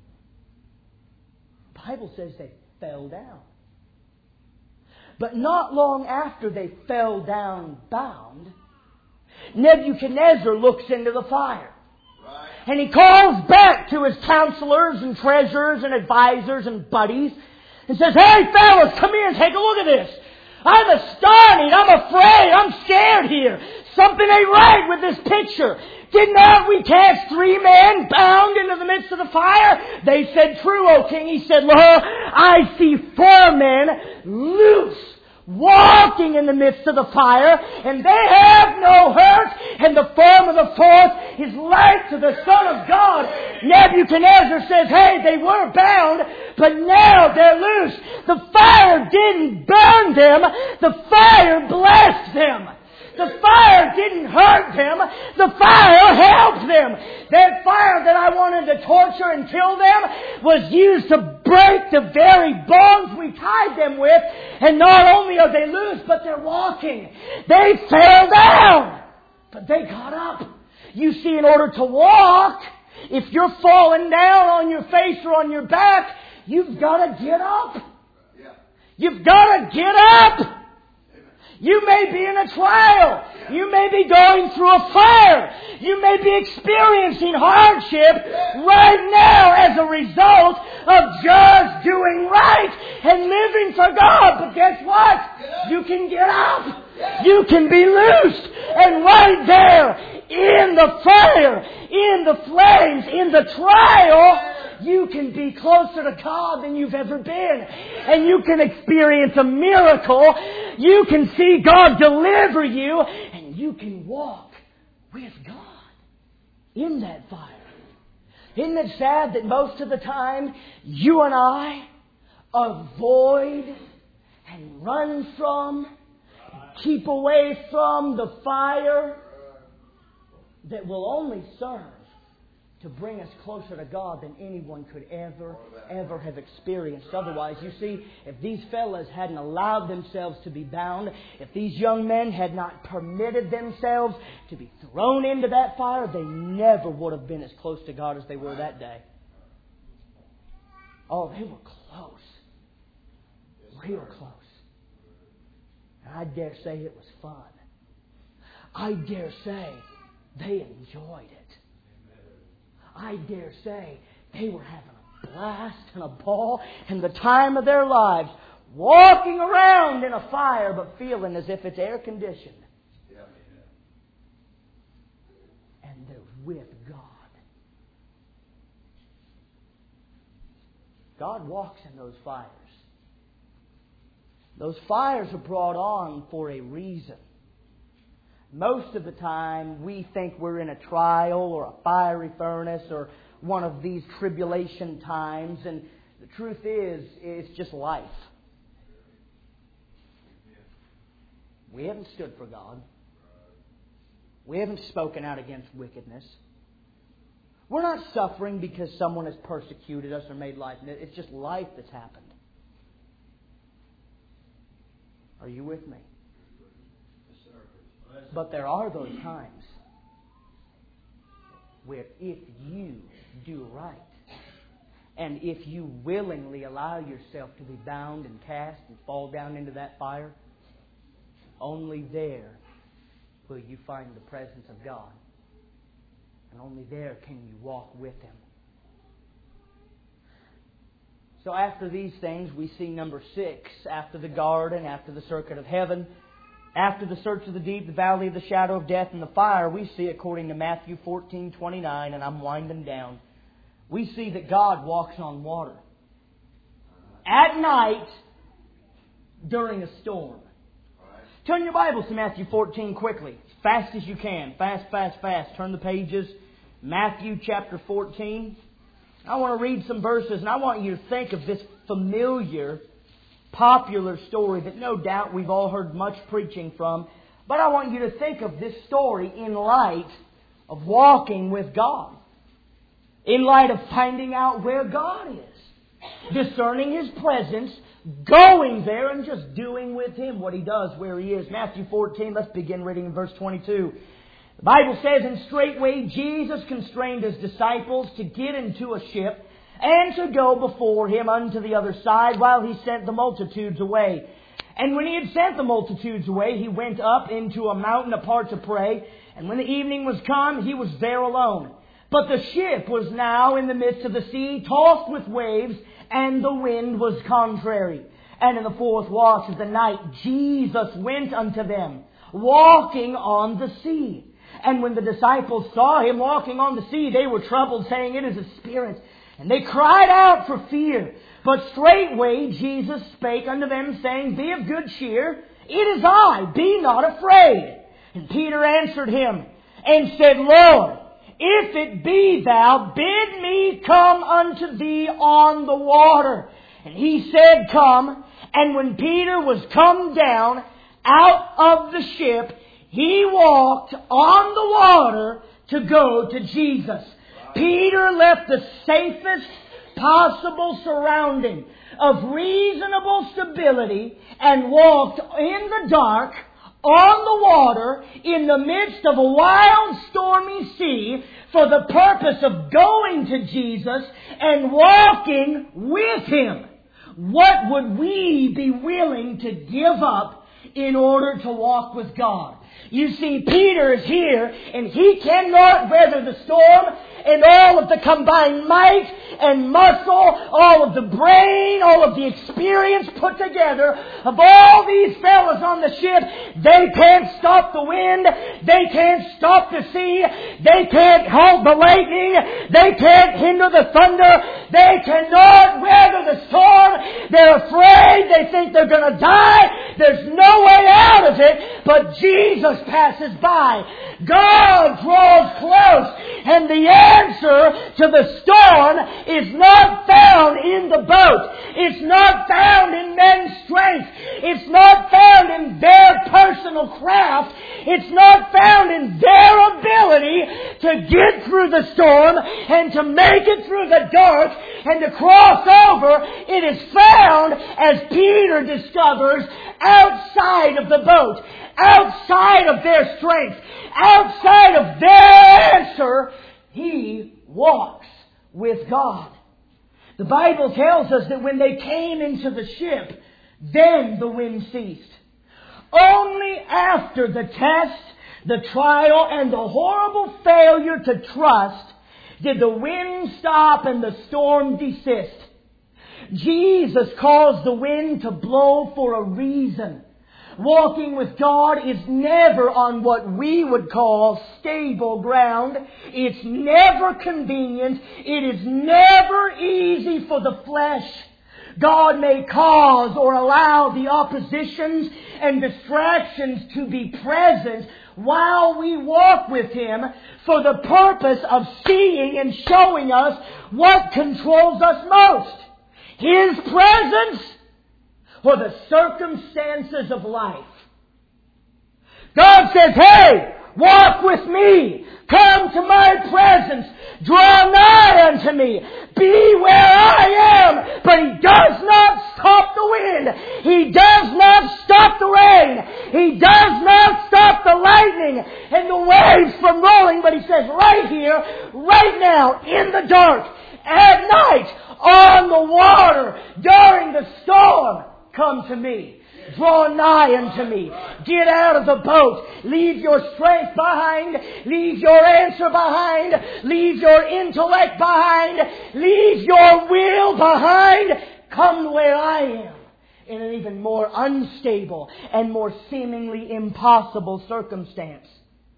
The Bible says they fell down. But not long after they fell down bound, Nebuchadnezzar looks into the fire. Right. And he calls back to his counselors and treasurers and advisors and buddies and says, hey fellas, come here and take a look at this. I'm astonished. I'm afraid. I'm scared here. Something ain't right with this picture. Did not we cast three men bound into the midst of the fire? They said, true, O king. He said, lo, I see four men loose, walking in the midst of the fire, and they have no hurt, and the form of the fourth is like to the Son of God. Nebuchadnezzar says, hey, they were bound, but now they're loose. The fire didn't burn them. The fire blessed them. The fire didn't hurt them. The fire helped them. That fire that I wanted to torture and kill them was used to break the very bonds we tied them with. And not only are they loose, but they're walking. They fell down, but they got up. You see, in order to walk, If you're falling down on your face or on your back, you've got to get up. You've got to get up. You may be in a trial. You may be going through a fire. You may be experiencing hardship right now as a result of just doing right and living for God. But guess what? You can get up. You can be loosed. And right there in the fire, in the flames, in the trial, you can be closer to God than you've ever been. And you can experience a miracle. You can see God deliver you. And you can walk with God in that fire. Isn't it sad that most of the time you and I avoid and run from, keep away from the fire that will only serve to bring us closer to God than anyone could ever, ever have experienced otherwise. You see, if these fellas hadn't allowed themselves to be bound, if these young men had not permitted themselves to be thrown into that fire, they never would have been as close to God as they were that day. Oh, they were close. Real close. And I dare say it was fun. I dare say they enjoyed it. I dare say they were having a blast and a ball and the time of their lives, walking around in a fire but feeling as if it's air conditioned. Yeah. And they're with God. God walks in those fires. Those fires are brought on for a reason. Most of the time, we think we're in a trial or a fiery furnace or one of these tribulation times. And the truth is, it's just life. We haven't stood for God. We haven't spoken out against wickedness. We're not suffering because someone has persecuted us or made life. It's just life that's happened. Are you with me? But there are those times where if you do right, and if you willingly allow yourself to be bound and cast and fall down into that fire, only there will you find the presence of God. And only there can you walk with Him. So after these things, we see number six, after the garden, after the circuit of heaven, after the search of the deep, the valley of the shadow of death, and the fire, we see, according to Matthew fourteen twenty-nine, and I'm winding down, we see that God walks on water. At night, during a storm. Turn your Bibles to Matthew fourteen quickly, as fast as you can. Fast, fast, fast. Turn the pages. Matthew chapter fourteen. I want to read some verses, and I want you to think of this familiar, popular story that no doubt we've all heard much preaching from. But I want you to think of this story in light of walking with God. In light of finding out where God is. Discerning His presence. Going there and just doing with Him what He does where He is. Matthew fourteen, let's begin reading in verse twenty-two. The Bible says, "And straightway Jesus constrained His disciples to get into a ship and to go before Him unto the other side while He sent the multitudes away. And when He had sent the multitudes away, He went up into a mountain apart to pray. And when the evening was come, He was there alone. But the ship was now in the midst of the sea, tossed with waves, and the wind was contrary. And in the fourth watch of the night, Jesus went unto them, walking on the sea. And when the disciples saw Him walking on the sea, they were troubled, saying, It is a spirit. And they cried out for fear. But straightway Jesus spake unto them, saying, Be of good cheer, it is I, be not afraid. And Peter answered Him, and said, Lord, if it be Thou, bid me come unto Thee on the water. And He said, Come. And when Peter was come down out of the ship, he walked on the water to go to Jesus. Peter left the safest possible surrounding of reasonable stability and walked in the dark on the water in the midst of a wild, stormy sea for the purpose of going to Jesus and walking with Him. What would we be willing to give up in order to walk with God? You see, Peter is here, and he cannot weather the storm, and all of the combined might and muscle, all of the brain, all of the experience put together of all these fellas on the ship, they can't stop the wind, they can't stop the sea, they can't halt the lightning, they can't hinder the thunder, they cannot weather the storm, they're afraid, they think they're going to die, there's no way out of it, but Jesus passes by. God draws close, and the answer to the storm is not found in the boat. It's not found in men's strength. It's not found in their personal craft. It's not found in their ability to get through the storm and to make it through the dark and to cross over. It is found, as Peter discovers, outside of the boat, outside of their strength, outside of their answer. He walks with God. The Bible tells us that when they came into the ship, then the wind ceased. Only after the test, the trial, and the horrible failure to trust did the wind stop and the storm desist. Jesus caused the wind to blow for a reason. Walking with God is never on what we would call stable ground. It's never convenient. It is never easy for the flesh. God may cause or allow the oppositions and distractions to be present while we walk with Him for the purpose of seeing and showing us what controls us most. His presence or the circumstances of life. God says, hey, walk with me. Come to my presence. Draw nigh unto me. Be where I am. But He does not stop the wind. He does not stop the rain. He does not stop the lightning and the waves from rolling. But He says right here, right now, in the dark, at night, on the water, during the storm, come to me. Draw nigh unto me. Get out of the boat. Leave your strength behind. Leave your answer behind. Leave your intellect behind. Leave your will behind. Come where I am. In an even more unstable and more seemingly impossible circumstance.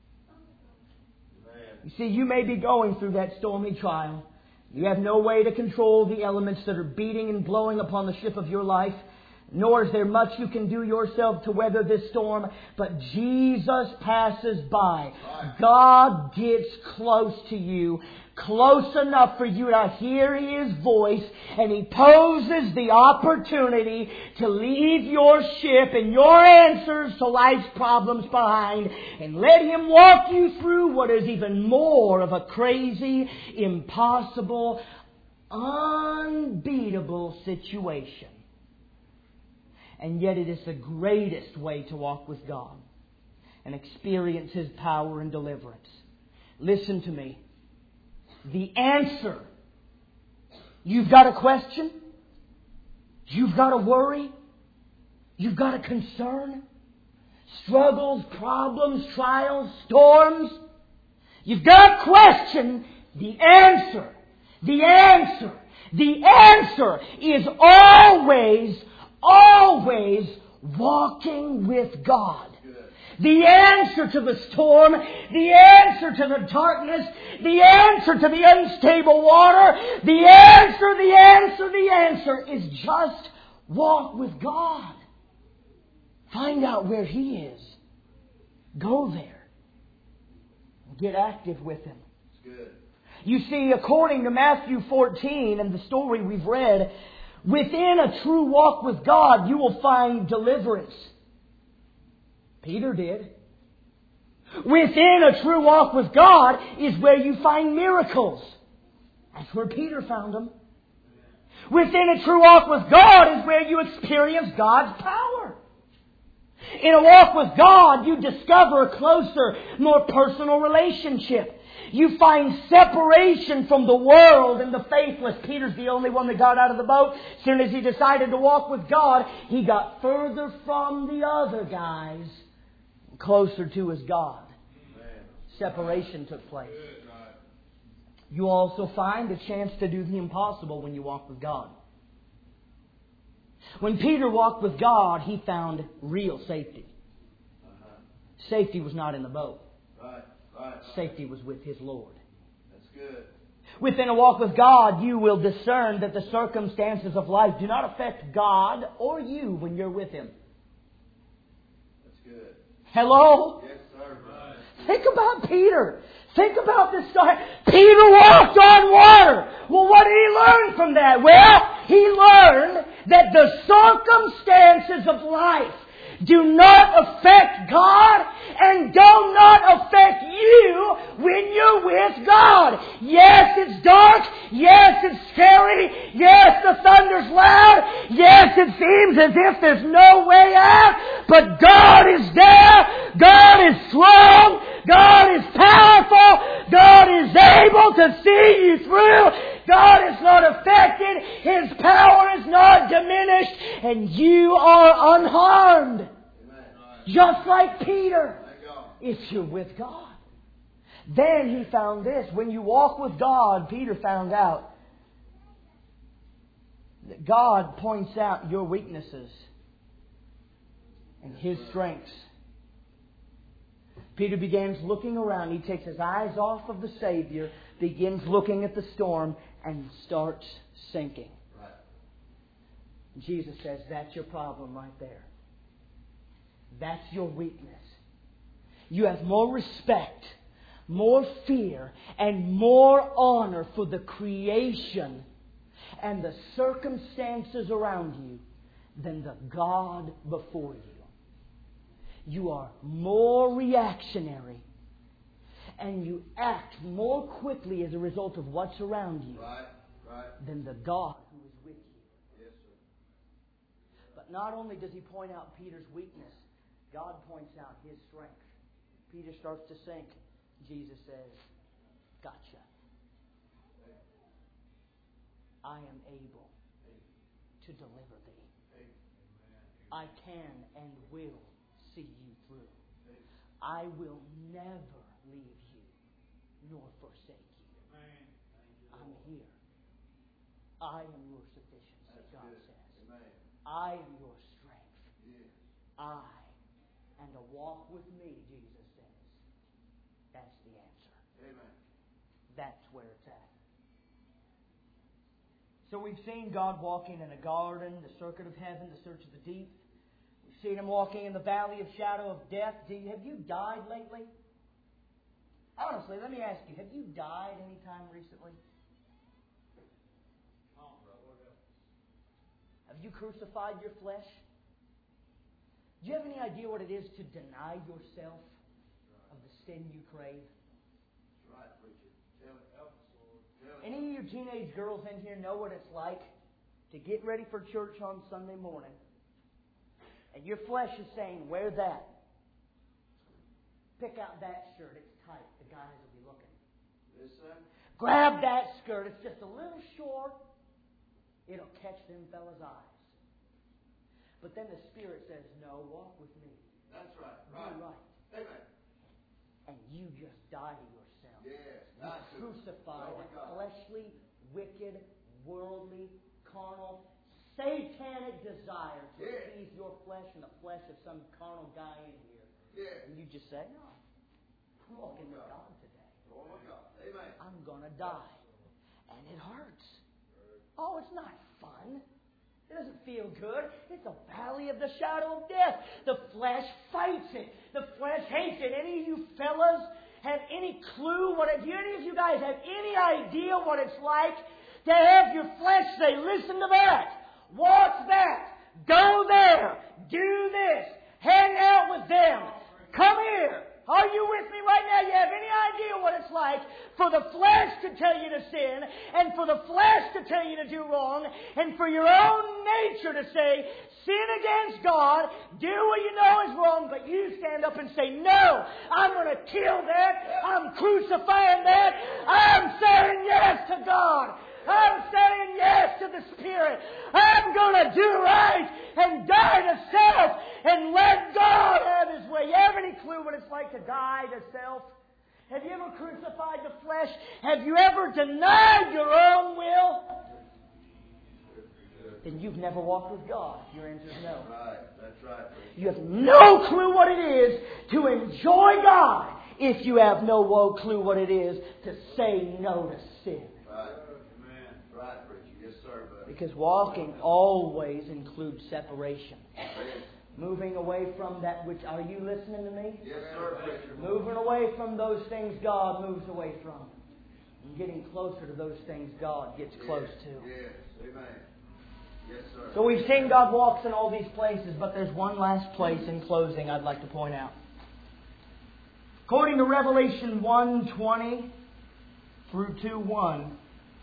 You see, you may be going through that stormy trial. You have no way to control the elements that are beating and blowing upon the ship of your life. Nor is there much you can do yourself to weather this storm. But Jesus passes by. God gets close to you. Close enough for you to hear His voice. And He poses the opportunity to leave your ship and your answers to life's problems behind. And let Him walk you through what is even more of a crazy, impossible, unbeatable situation. And yet it is the greatest way to walk with God and experience His power and deliverance. Listen to me. The answer. You've got a question? You've got a worry? You've got a concern? Struggles, problems, trials, storms? You've got a question. The answer. The answer. The answer is always Always walking with God. The answer to the storm, the answer to the darkness, the answer to the unstable water, the answer, the answer, the answer is just walk with God. Find out where He is. Go there. Get active with Him. Good. You see, according to Matthew fourteen and the story we've read, within a true walk with God, you will find deliverance. Peter did. Within a true walk with God is where you find miracles. That's where Peter found them. Within a true walk with God is where you experience God's power. In a walk with God, you discover a closer, more personal relationship. You find separation from the world and the faithless. Peter's the only one that got out of the boat. As soon as he decided to walk with God, he got further from the other guys, closer to his God. Separation took place. You also find a chance to do the impossible when you walk with God. When Peter walked with God, he found real safety. Safety was not in the boat. Right, right. Safety was with his Lord. That's good. Within a walk with God, you will discern that the circumstances of life do not affect God or you when you're with Him. That's good. Hello? Yes, sir. Right. Think about Peter. Think about this story. Peter walked on water. Well, what did he learn from that? Well, he learned that the circumstances of life do not affect God and do not affect you when you're with God. Yes, it's dark. Yes, it's scary. Yes, the thunder's loud. Yes, it seems as if there's no way out. But God is there. God is strong. God is powerful. God is able to see you through. God is not affected. His power is not diminished. And you are unharmed. Amen. Just like Peter. Thank God. If you're with God. Then he found this. When you walk with God, Peter found out that God points out your weaknesses and His strengths. Peter begins looking around. He takes his eyes off of the Savior, begins looking at the storm, and starts sinking. Right. Jesus says, that's your problem right there. That's your weakness. You have more respect, more fear, and more honor for the creation and the circumstances around you than the God before you. You are more reactionary and you act more quickly as a result of what's around you Right, right. than the God who is with you. Yes, sir. But not only does He point out Peter's weakness, God points out His strength. Peter starts to sink. Jesus says, gotcha. I am able to deliver thee. I can and will see you through. I will never leave you nor forsake you. I'm here. I am your sufficiency, God says. I am your strength. I and a walk with me, Jesus says. That's the answer. Amen. That's where it's at. So we've seen God walking in a garden, the circuit of heaven, the search of the deep. We've seen Him walking in the valley of shadow of death. Do you, have you died lately? Honestly, let me ask you, have you died any time recently? Have you crucified your flesh? Do you have any idea what it is to deny yourself of the sin you crave? That's right, preacher. Tell it. Help us, Lord. Tell it. Any of you teenage girls in here know what it's like to get ready for church on Sunday morning and your flesh is saying, wear that. Pick out that shirt. It's tight. The guys will be looking. Yes, sir. Grab that skirt. It's just a little short. It'll catch them fellas' eyes. But then the Spirit says, no, walk with me. That's right. Do Right. right. Amen. And you just die to yourself. Yes. You Not to. crucify Glory that God. fleshly, wicked, worldly, carnal, satanic desire to Yes. please your flesh and the flesh of some carnal guy in here. Yes. And you just say, no, I'm walking with God today. Oh, my God. Amen. I'm going to die. And it hurts. Oh, it's not fun. It doesn't feel good. It's a valley of the shadow of death. The flesh fights it. The flesh hates it. Any of you fellas have any clue what it, do any of you guys have any idea what it's like to have your flesh say, listen to that, watch that, go there, do this, hang out with them, come here, Are you with me right now? You have any idea what it's like for the flesh to tell you to sin, and for the flesh to tell you to do wrong, and for your own nature to say, sin against God, do what you know is wrong, but you stand up and say, no, I'm going to kill that, I'm crucifying that, I'm saying yes to God. I'm saying yes to the Spirit. I'm going to do right and die to self and let God have His way. You have any clue what it's like to die to self? Have you ever crucified the flesh? Have you ever denied your own will? Then you've never walked with God. Your answer is no. Right, that's right. You have no clue what it is to enjoy God if you have no clue what it is to say no to sin. Right. Right, preacher. Yes, sir, buddy. Because walking always includes separation. Moving away from that which... Are you listening to me? Yes, sir, preacher. Moving away from those things God moves away from. And getting closer to those things God gets close yes, to. Yes, amen. Yes, sir. So we've seen God walks in all these places, but there's one last place in closing I'd like to point out. According to Revelation one twenty through two one,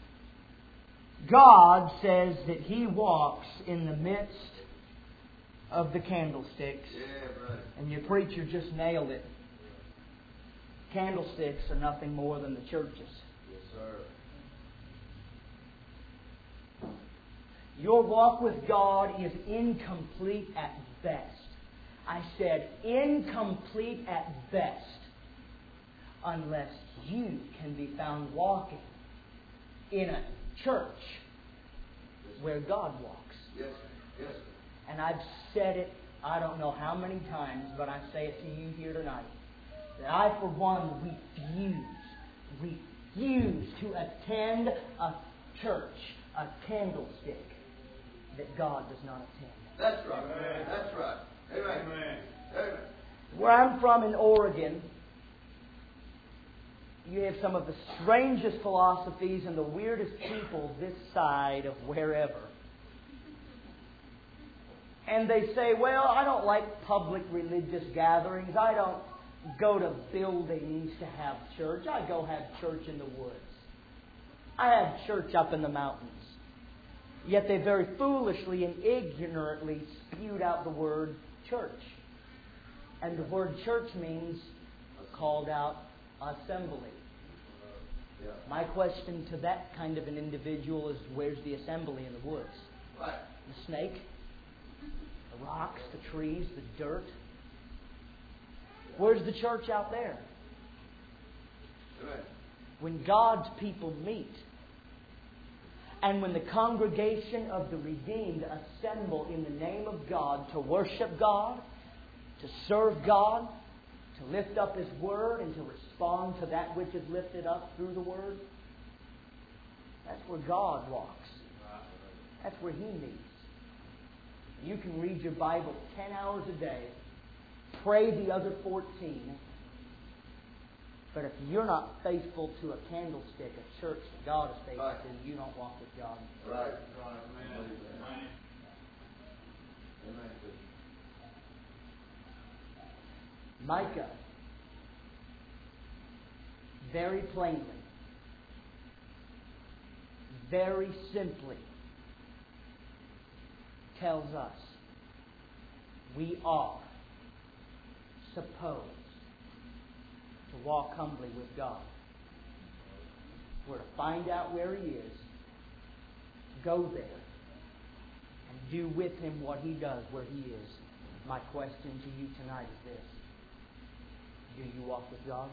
God says that He walks in the midst of the candlesticks. Yeah, brother. And your preacher just nailed it. Candlesticks are nothing more than the churches. Yes, sir. Your walk with God is incomplete at best. I said incomplete at best unless you can be found walking in a church where God walks. Yes, yes. And I've said it, I don't know how many times, but I say it to you here tonight, that I, for one, refuse, refuse to attend a church, a candlestick, that God does not attend. That's right. Amen. That's right. Amen. Amen. Amen. Where I'm from in Oregon, you have some of the strangest philosophies and the weirdest people this side of wherever. And they say, well, I don't like public religious gatherings. I don't go to buildings to have church. I go have church in the woods. I have church up in the mountains. Yet they very foolishly and ignorantly spewed out the word church. And the word church means a called out assembly. Yeah. My question to that kind of an individual is, where's the assembly in the woods? Right. The snake? The rocks, the trees, the dirt? Where's the church out there? Amen. When God's people meet, and when the congregation of the redeemed assemble in the name of God to worship God, to serve God, to lift up His Word, and to respond to that which is lifted up through the Word, that's where God walks. That's where He meets. You can read your Bible ten hours a day, pray the other fourteen, but if you're not faithful to a candlestick, a church that God is faithful right. to, you don't walk with God. Right. Right. Amen. Amen. Micah, very plainly, very simply, tells us we are supposed to walk humbly with God. We're to find out where He is, go there, and do with Him what He does where He is. My question to you tonight is this: do you walk with God?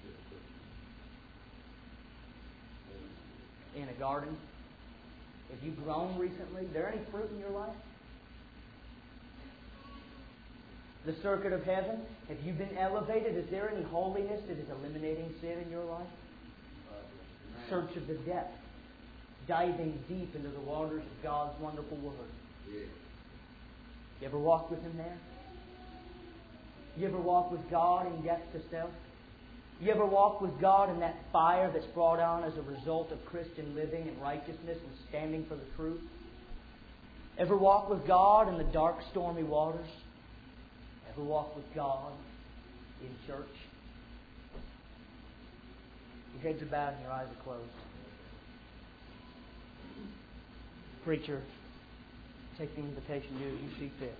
In a garden? Have you grown recently? Is there any fruit in your life? The circuit of heaven? Have you been elevated? Is there any holiness that is eliminating sin in your life? Search of the depth. Diving deep into the waters of God's wonderful Word. Yeah. You ever walk with Him there? You ever walk with God in death to self? You ever walk with God in that fire that's brought on as a result of Christian living and righteousness and standing for the truth? Ever walk with God in the dark, stormy waters? Ever walk with God in church? Your heads are bowed and your eyes are closed. Preacher, take the invitation, do as you see fit.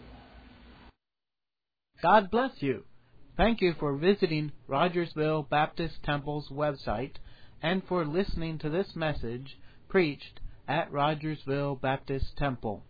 God bless you. Thank you for visiting Rogersville Baptist Temple's website and for listening to this message preached at Rogersville Baptist Temple.